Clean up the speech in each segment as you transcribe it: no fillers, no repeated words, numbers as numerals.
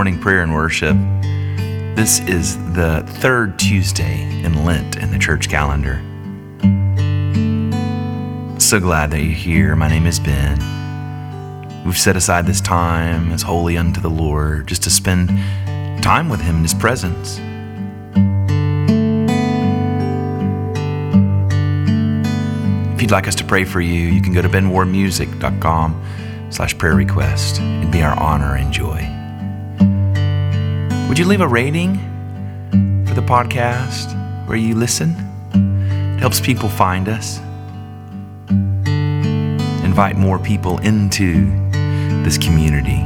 morning prayer and worship. This is the third Tuesday in Lent in the church calendar. So glad that you're here. My name is Ben. We've set aside this time as holy unto the Lord, just to spend time with Him in His presence. If you'd like us to pray for you, you can go to benwarmusic.com/prayer request. It'd be our honor and joy. Would you leave a rating for the podcast where you listen? It helps people find us. Invite more people into this community.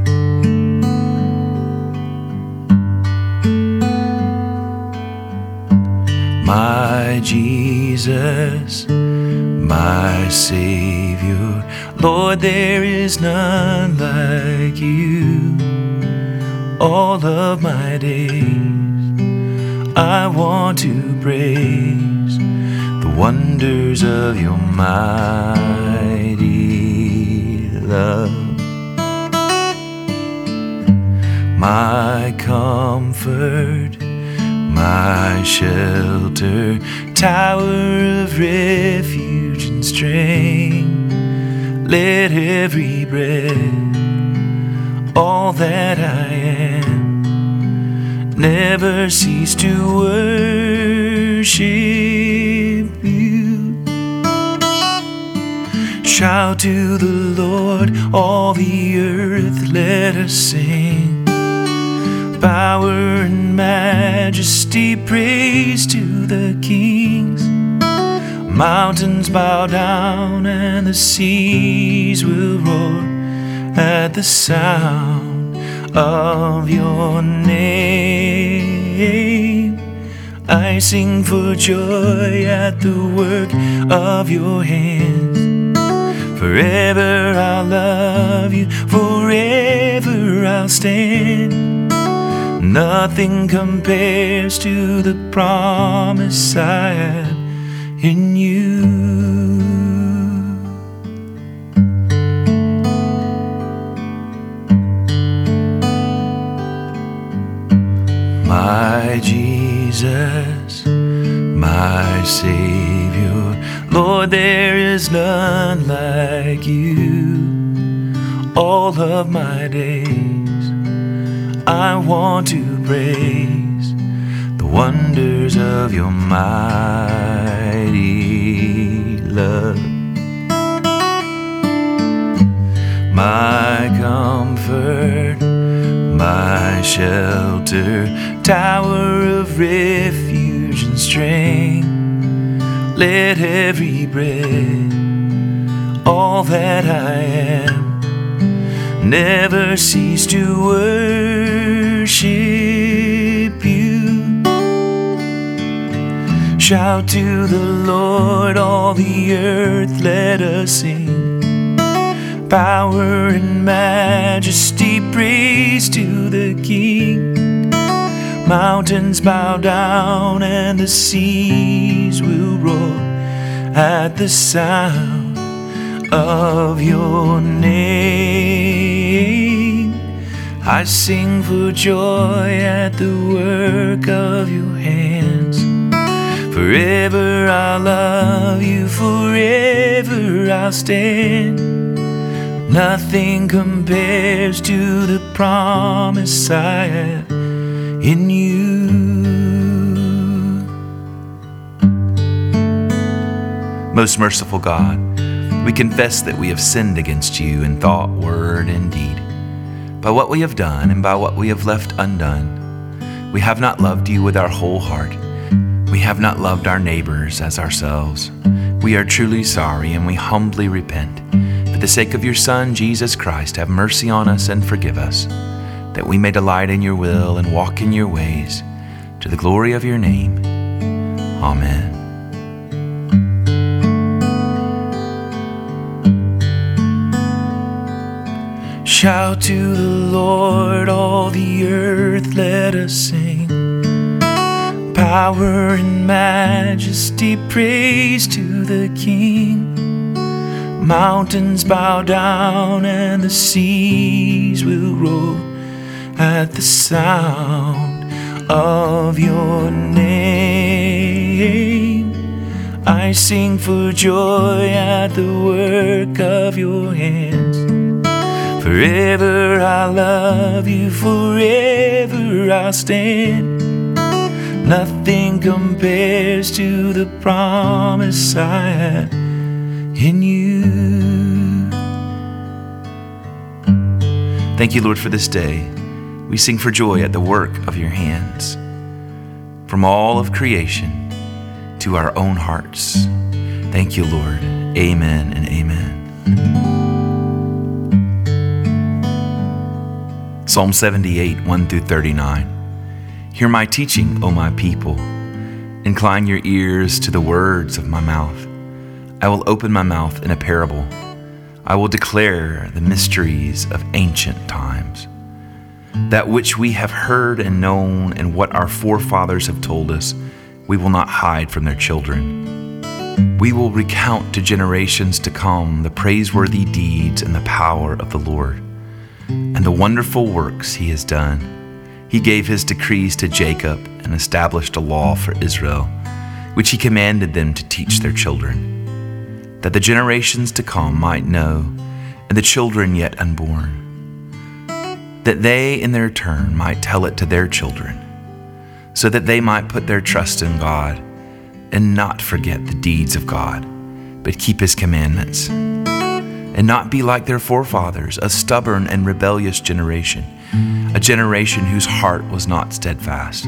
My Jesus, my Savior, Lord, there is none like you. All of my days I want to praise the wonders of your mighty love. My comfort, my shelter, tower of refuge and strength, let every breath, all that I am, never cease to worship you. Shout to the Lord, all the earth, let us sing. Power and majesty, praise to the kings. Mountains bow down and the seas will roar at the sound of your name. I sing for joy at the work of your hands. Forever I'll love you, forever I'll stand. Nothing compares to the promise I have in you. My Jesus, my Savior, Lord, there is none like you. All of my days I want to praise the wonders of your mighty love. My comfort, my shelter, tower of refuge and strength, let every breath, all that I am, never cease to worship you. Shout to the Lord, all the earth, let us sing. Power and majesty, praise to the King. Mountains bow down and the seas will roar at the sound of your name. I sing for joy at the work of your hands. Forever I'll love you, forever I'll stand. Nothing compares to the promise I have in you. Most merciful God, we confess that we have sinned against you in thought, word, and deed. By what we have done and by what we have left undone, we have not loved you with our whole heart. We have not loved our neighbors as ourselves. We are truly sorry and we humbly repent. For the sake of your Son, Jesus Christ, have mercy on us and forgive us, that we may delight in your will and walk in your ways, to the glory of your name. Amen. Shout to the Lord, all the earth, let us sing. Power and majesty, praise to the King. Mountains bow down and the seas will roar at the sound of your name. I sing for joy at the work of your hands. Forever I love you, forever I'll stand. Nothing compares to the promise I have in you. Thank you, Lord, for this day. We sing for joy at the work of your hands. From all of creation to our own hearts. Thank you, Lord. Amen and amen. Psalm 78, 1-39. Hear my teaching, O my people. Incline your ears to the words of my mouth. I will open my mouth in a parable. I will declare the mysteries of ancient times. That which we have heard and known, and what our forefathers have told us, we will not hide from their children. We will recount to generations to come the praiseworthy deeds and the power of the Lord, and the wonderful works he has done. He gave his decrees to Jacob and established a law for Israel, which he commanded them to teach their children, that the generations to come might know, and the children yet unborn, that they in their turn might tell it to their children, so that they might put their trust in God and not forget the deeds of God, but keep his commandments, and not be like their forefathers, a stubborn and rebellious generation, a generation whose heart was not steadfast,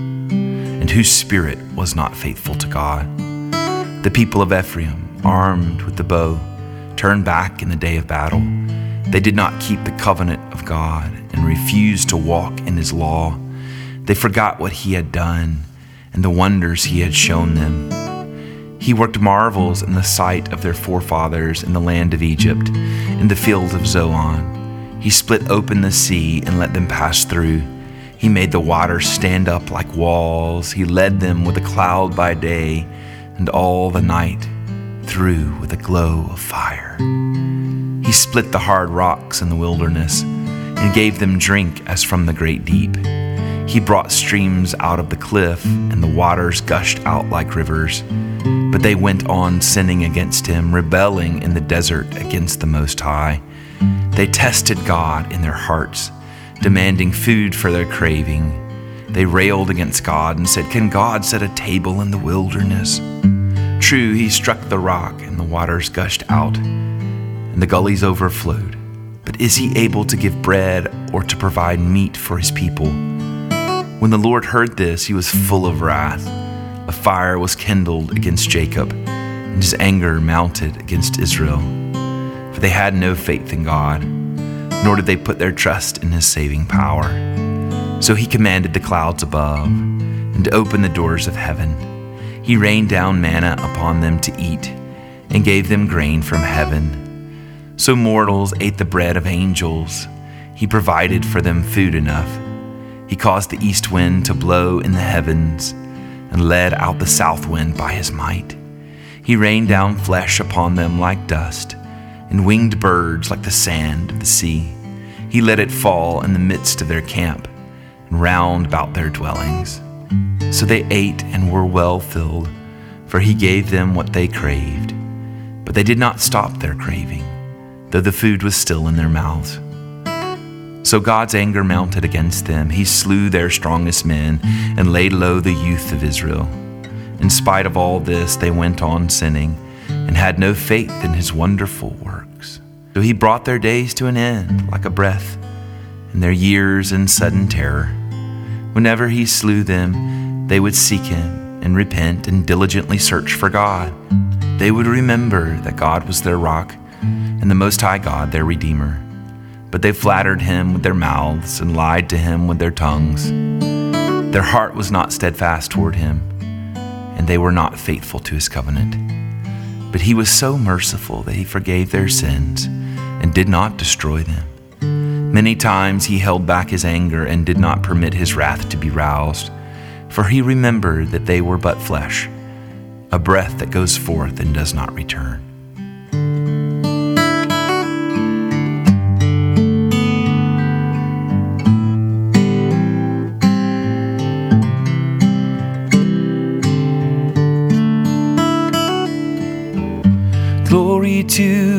and whose spirit was not faithful to God. The people of Ephraim, armed with the bow, turned back in the day of battle. They did not keep the covenant of God and refused to walk in his law. They forgot what he had done and the wonders he had shown them. He worked marvels in the sight of their forefathers in the land of Egypt, in the fields of Zoan. He split open the sea and let them pass through. He made the waters stand up like walls. He led them with a cloud by day, and all the night through with a glow of fire. He split the hard rocks in the wilderness and gave them drink as from the great deep. He brought streams out of the cliff, and the waters gushed out like rivers. But they went on sinning against him, rebelling in the desert against the Most High. They tested God in their hearts, demanding food for their craving. They railed against God and said, "Can God set a table in the wilderness?" True, he struck the rock, and the waters gushed out, and the gullies overflowed. But is he able to give bread or to provide meat for his people? When the Lord heard this, he was full of wrath. A fire was kindled against Jacob, and his anger mounted against Israel. For they had no faith in God, nor did they put their trust in his saving power. So he commanded the clouds above, and opened the doors of heaven. He rained down manna upon them to eat, and gave them grain from heaven. So mortals ate the bread of angels. He provided for them food enough. He caused the east wind to blow in the heavens, and led out the south wind by his might. He rained down flesh upon them like dust, and winged birds like the sand of the sea. He let it fall in the midst of their camp, and round about their dwellings. So they ate and were well filled, for he gave them what they craved. But they did not stop their craving, though the food was still in their mouths. So God's anger mounted against them. He slew their strongest men and laid low the youth of Israel. In spite of all this, they went on sinning and had no faith in his wonderful works. So he brought their days to an end like a breath, and their years in sudden terror. Whenever he slew them, they would seek him and repent and diligently search for God. They would remember that God was their rock and the Most High God their Redeemer. But they flattered him with their mouths and lied to him with their tongues. Their heart was not steadfast toward him, and they were not faithful to his covenant. But he was so merciful that he forgave their sins and did not destroy them. Many times he held back his anger and did not permit his wrath to be roused, for he remembered that they were but flesh, a breath that goes forth and does not return.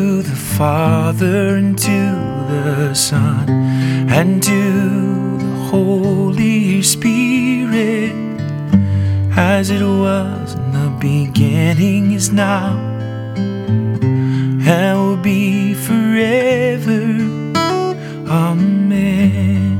to the Father, and to the Son, and to the Holy Spirit, as it was in the beginning, is now, and will be forever. Amen.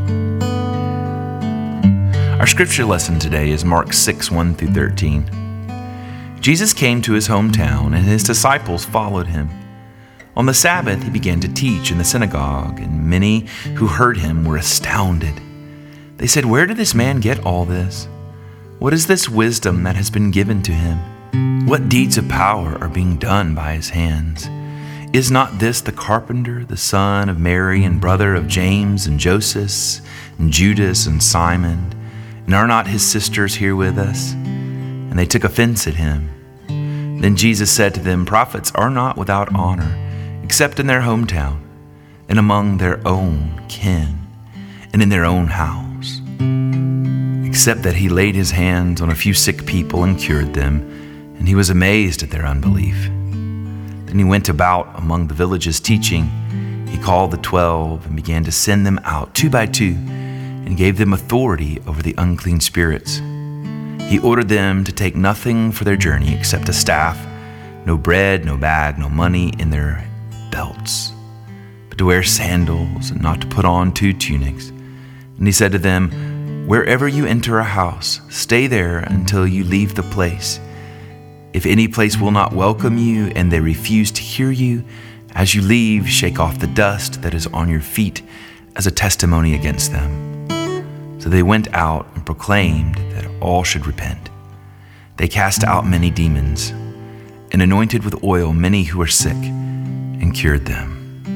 Our scripture lesson today is Mark 6, 1 through 13. Jesus came to his hometown, and his disciples followed him. On the Sabbath, he began to teach in the synagogue, and many who heard him were astounded. They said, "Where did this man get all this? What is this wisdom that has been given to him? What deeds of power are being done by his hands? Is not this the carpenter, the son of Mary, and brother of James and Joseph, and Judas and Simon? And are not his sisters here with us?" And they took offense at him. Then Jesus said to them, "Prophets are not without honor, except in their hometown, and among their own kin, and in their own house." Except that he laid his hands on a few sick people and cured them, and he was amazed at their unbelief. Then he went about among the villages teaching. He called the 12 and began to send them out 2 by 2, and gave them authority over the unclean spirits. He ordered them to take nothing for their journey except a staff, no bread, no bag, no money in their belts, but to wear sandals and not to put on 2 tunics. And he said to them, "Wherever you enter a house, stay there until you leave the place. If any place will not welcome you and they refuse to hear you, as you leave, shake off the dust that is on your feet as a testimony against them." So they went out and proclaimed that all should repent. They cast out many demons and anointed with oil many who were sick and cured them.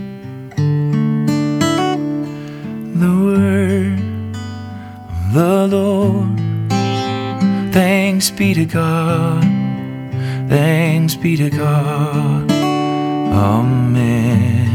The word of the Lord. Thanks be to God. Thanks be to God. Amen.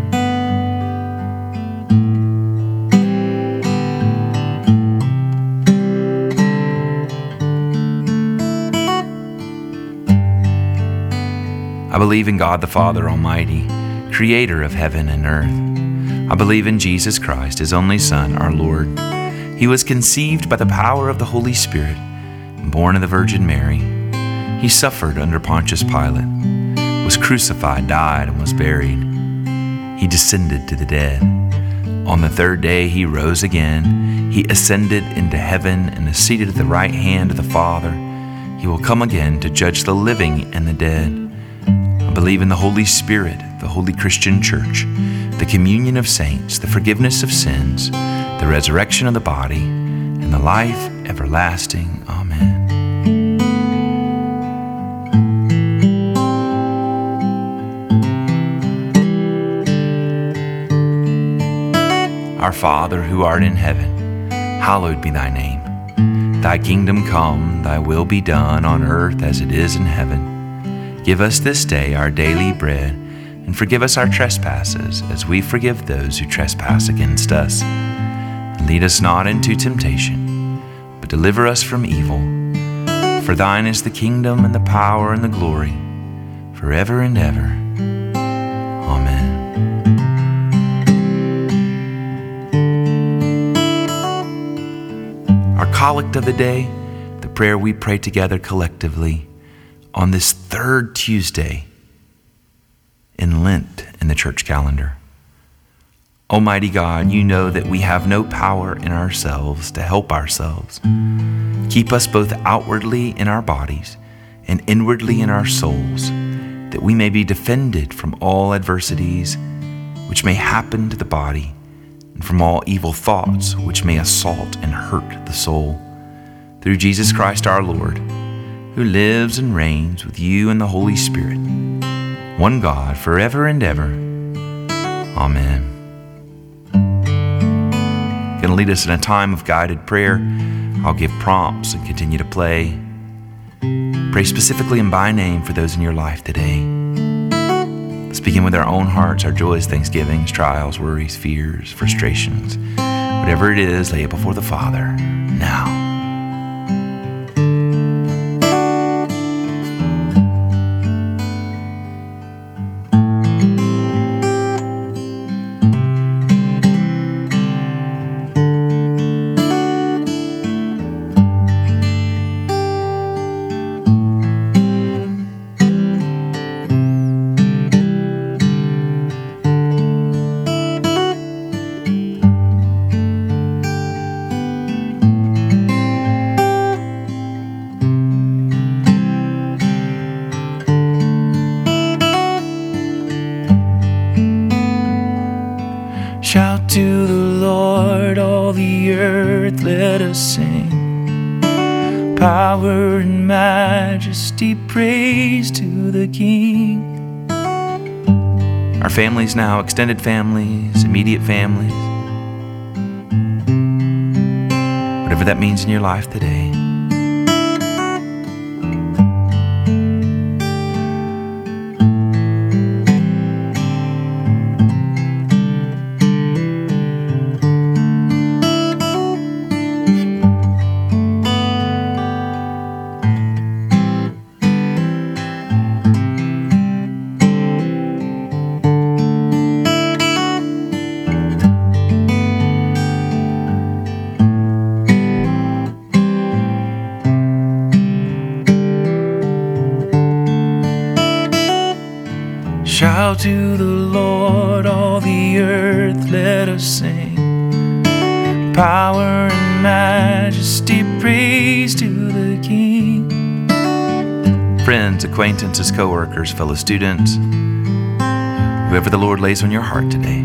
I believe in God the Father Almighty, creator of heaven and earth. I believe in Jesus Christ, his only Son, our Lord. He was conceived by the power of the Holy Spirit and born of the Virgin Mary. He suffered under Pontius Pilate, was crucified, died, and was buried. He descended to the dead. On the 3rd day he rose again. He ascended into heaven and is seated at the right hand of the Father. He will come again to judge the living and the dead. I believe in the Holy Spirit, the Holy Christian Church, the communion of saints, the forgiveness of sins, the resurrection of the body, and the life everlasting. Amen. Our Father, who art in heaven, hallowed be thy name. Thy kingdom come, thy will be done on earth as it is in heaven. Give us this day our daily bread, and forgive us our trespasses, as we forgive those who trespass against us. And lead us not into temptation, but deliver us from evil. For thine is the kingdom and the power and the glory, forever and ever. Amen. Our collect of the day, the prayer we pray together collectively on this 3rd Tuesday in Lent in the church calendar. Almighty God, you know that we have no power in ourselves to help ourselves. Keep us both outwardly in our bodies and inwardly in our souls, that we may be defended from all adversities which may happen to the body, and from all evil thoughts which may assault and hurt the soul. Through Jesus Christ our Lord, who lives and reigns with you in the Holy Spirit, one God, forever and ever. Amen. Going to lead us in a time of guided prayer. I'll give prompts and continue to play. Pray specifically and by name for those in your life today. Let's begin with our own hearts, our joys, thanksgivings, trials, worries, fears, frustrations. Whatever it is, lay it before the Father now. to the Lord, all the earth, let us sing. Power and majesty, praise to the King. Our families now, extended families, immediate families, whatever that means in your life today. Shout to the Lord, all the earth, let us sing. Power and majesty, praise to the King. Friends, acquaintances, co-workers, fellow students, whoever the Lord lays on your heart today.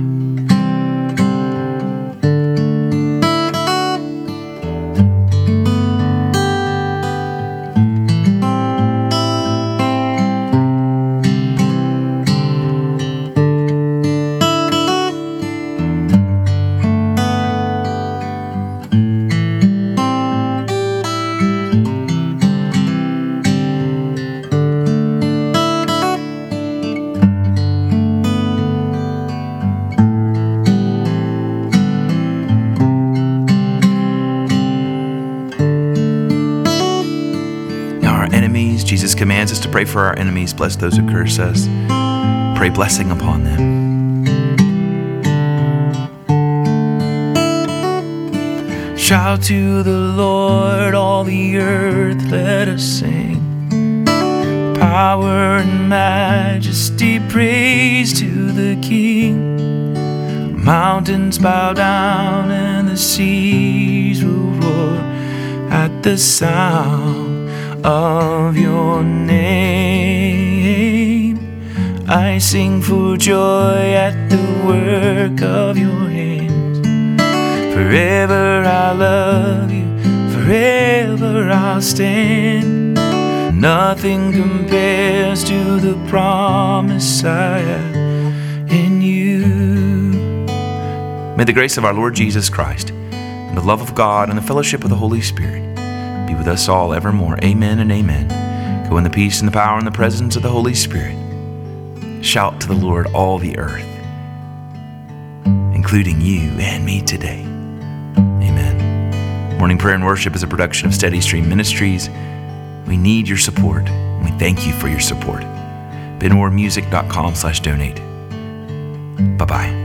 Jesus commands us to pray for our enemies, bless those who curse us, pray blessing upon them. Shout to the Lord, all the earth, let us sing. Power and majesty, praise to the King. Mountains bow down and the seas will roar at the sound of your name. I sing for joy at the work of your hands. Forever I love you, forever I'll stand. Nothing compares to the promise I have in you. May the grace of our Lord Jesus Christ, and the love of God, and the fellowship of the Holy Spirit be with us all evermore. Amen and amen. Go in the peace and the power and the presence of the Holy Spirit. Shout to the Lord, all the earth, including you and me today. Amen. Morning Prayer and Worship is a production of Steady Stream Ministries. We need your support, and we thank you for your support. BenWarMusic.com/donate. Bye-bye.